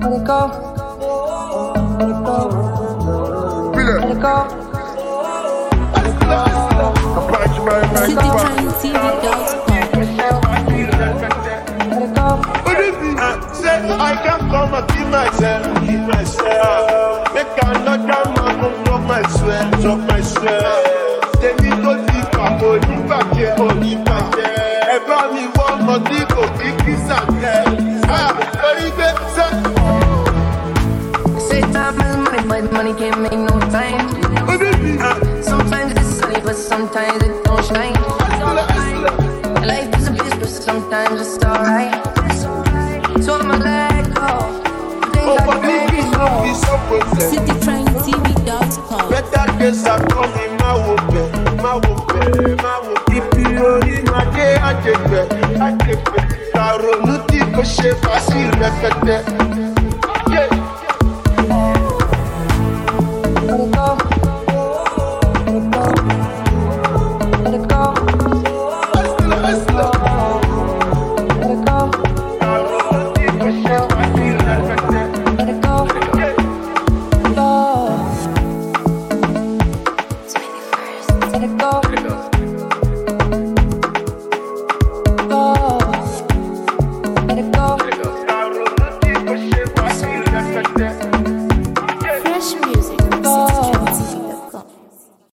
Let it go. Let it go. Let it go. I can't come and keep myself. Make another man drop my sweat. They need to think about only back here. Ever me one money go big this and that. Say time is money, but money can't make no time. Sometimes it's sunny, but sometimes it don't shine. Life is a bitch, but sometimes it's alright. So I'ma let go. CityTrainTV.com. Better days are coming, my woman. If you only my day, I take it. Taro nuti ko she facile répéter.